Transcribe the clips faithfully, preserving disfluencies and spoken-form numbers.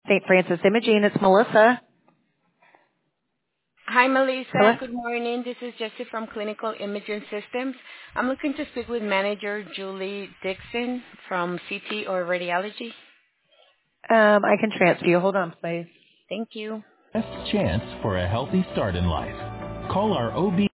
Saint Francis Imaging, it's Melissa. Hi, Melissa. Hello? Good morning. This is Jessie from Clinical Imaging Systems. I'm looking to speak with manager Julie Dixon from C T or Radiology. Um, I can transfer you. Hold on, please. Thank you. Best chance for a healthy start in life. Call our O B.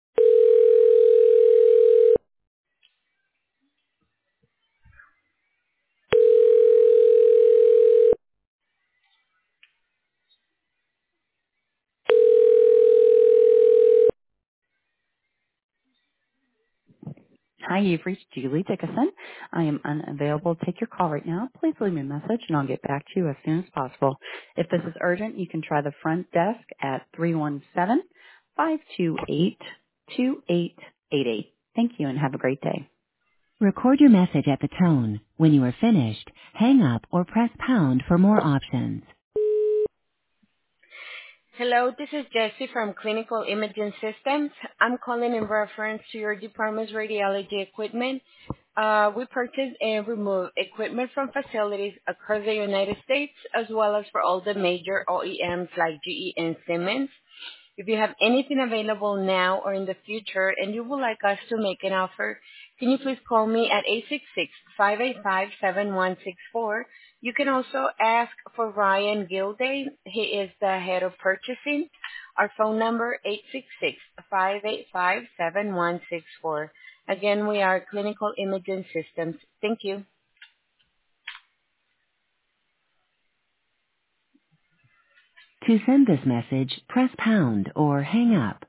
Hi, you've reached Julie Dickinson. I am unavailable. Take your call right now. Please leave me a message and I'll get back to you as soon as possible. If this is urgent, you can try the front desk at three one seven, five two eight, two eight eight eight. Thank you and have a great day. Record your message at the tone. When you are finished, hang up or press pound for more options. Hello, this is Jessie from Clinical Imaging Systems. I'm calling in reference to your department's radiology equipment. Uh, we purchase and remove equipment from facilities across the United States as well as for all the major O E Ms like G E and Siemens. If you have anything available now or in the future and you would like us to make an offer, can you please call me at eight six six, five eight five, seven one six four. You can also ask for Ryan Gilday. He is the head of purchasing. Our phone number eight six six, five eight five, seven one six four. Again, we are Clinical Imaging Systems. Thank you. To send this message, press pound or hang up.